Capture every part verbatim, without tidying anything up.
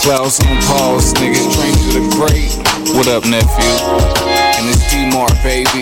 Clouds on pause, nigga. Stranger to great. What up, nephew? And it's D-Mar, baby.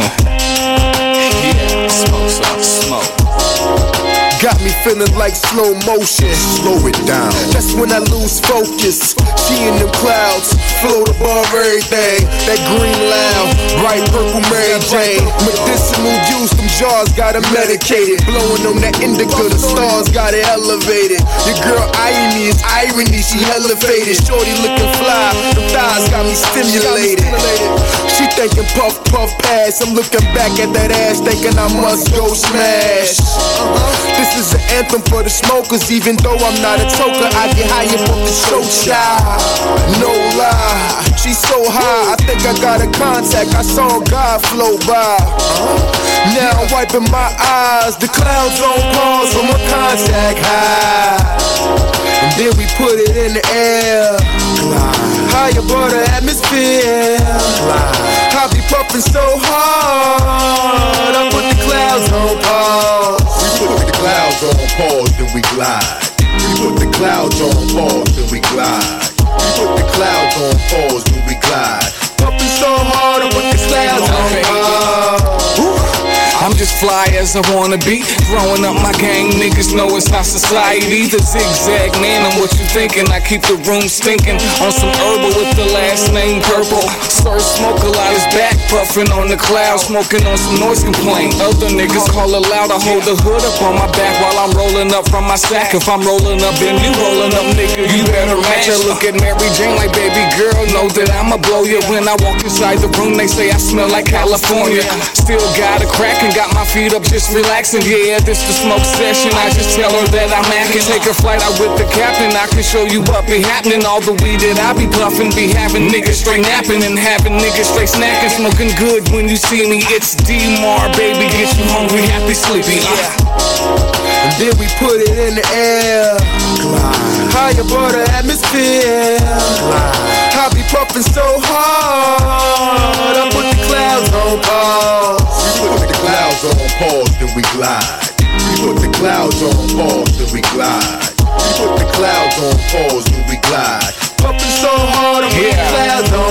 Yeah, smoke some smoke. Got me feeling like slow motion. Slow it down. That's when I lose focus. She in them clouds, float above everything. That green loud, bright purple Mary Jane. Medicinal use, them jars got her medicated. Blowing on that indica, the stars got it elevated. Your girl eyeing me is irony, she elevated. Shorty looking fly, them thighs got me stimulated. She thinking puff, puff, pass. I'm looking back at that ass, thinking I must go smash. This is an anthem for the smokers. Even though I'm not a toker, I get high up off the show child. No lie, she's so high, I think I got a contact. I saw God flow by. Now I'm wiping my eyes, the clouds on pause on my contact high. And then we put it in the air, high above the atmosphere. I be puffing so hard, I put the clouds on pause. We put the clouds on pause, then we glide. We put the clouds on pause, then we glide. We put the clouds on pause, then we glide. Puffing so hard, I put the clouds on pause. I'm just fly as I wanna be. Throwing up my gang, niggas know it's not society. The zigzag man, I'm what you thinking. I keep the room stinking on some herbal with the last name purple. Sir Smoke a lot is back, puffing on the cloud, smoking on some noise complaint. Other niggas call it loud. I hold the hood up on my back while I'm rolling up from my sack. If I'm rolling up, then you rolling up, nigga. You better match. I look at Mary Jane like, baby girl, know that I'ma blow you. When I walk inside the room, they say I smell like California. Still got a crack and got my feet up, just relaxing. Yeah, this the smoke session. I just tell her that I'm acting. Take a flight out with the captain. I can show you what be happening. All the weed that I be puffing be having niggas straight napping and having niggas straight snacking. Smoking good when you see me. It's D-Mar, baby. Get you hungry, happy, sleepy. Yeah. And then we put it in the air, high above the atmosphere. I be puffing so hard, I put the clouds on pause. We put the clouds on pause, then we glide. We put the clouds on pause, then we glide. We put the clouds on pause, then we glide. Puffing so hard, I put Yeah. the clouds on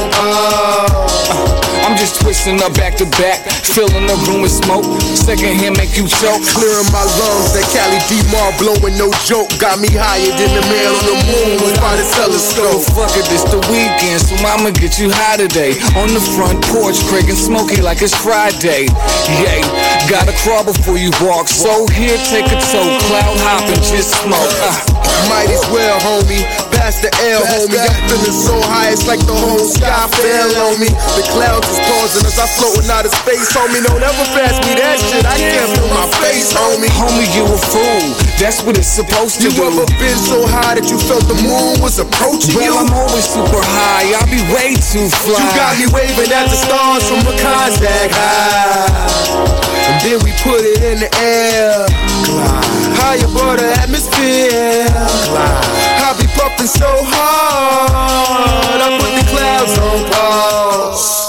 pause. I'm just twisting up back to back, filling the room with smoke. Second hand make you choke. Clearing my lungs, that Cali D-Mar blowing, no joke. Got me higher than the man on the moon by the So telescope. fuck it, it's the weekend, so I'ma get you high today. On the front porch, Craig and Smokey like it's Friday. Yay, gotta crawl before you walk. So here, take a toke, cloud hopping, just smoke. Uh. Might as well, homie. Pass the L, homie. I'm feeling so high, it's like the whole sky fell on me. The clouds is pausing as I floating out of space, homie. Don't ever pass me that shit. I can't feel my face, homie. Homie, you a fool. That's what it's supposed to You do. ever been so high that you felt the moon was approaching Well, you? I'm always super high. I be way too fly. You got me waving at the stars from a contact high. And then we put it in the air, high above the atmosphere. I be puffing so hard, I put the clouds on pause.